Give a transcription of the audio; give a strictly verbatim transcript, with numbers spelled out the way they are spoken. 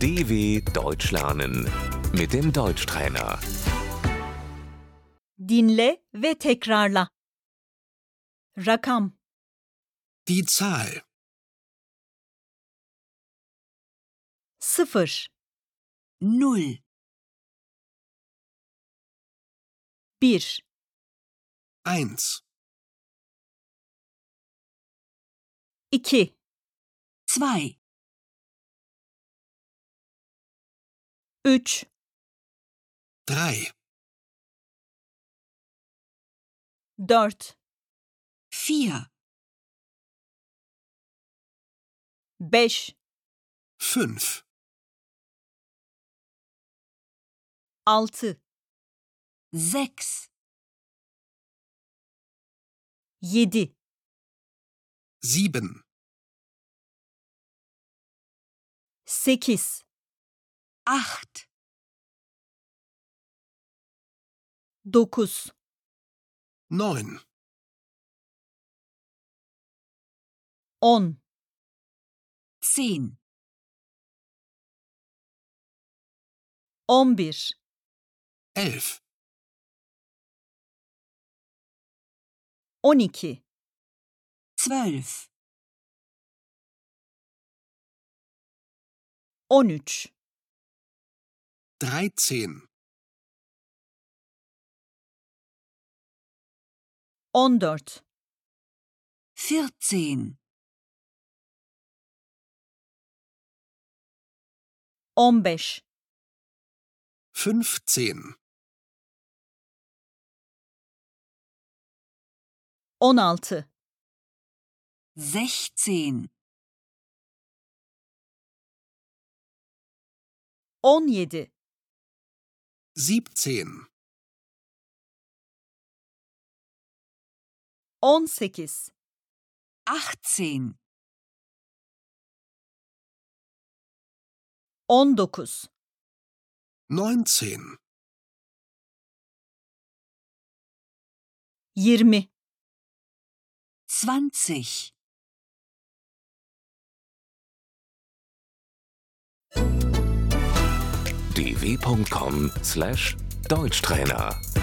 D W Deutsch lernen mit dem Deutschtrainer. Dinle ve tekrarla. Rakam, Die Zahl sıfır, Null, bir, eins, iki, zwei, üç, drei, dört, vier, beş, fünf, altı, sechs, yedi, sieben, sekiz, acht, dokuz, neun, on, zehn, on bir, elf, on iki, zwölf, on üç, dreizehn, on dört, vierzehn, on beş, fünfzehn, on altı, sechzehn, on yedi, siebzehn, on sekiz, achtzehn, on dokuz, neunzehn, yirmi, zwanzig. d w punkt com slash Deutschtrainer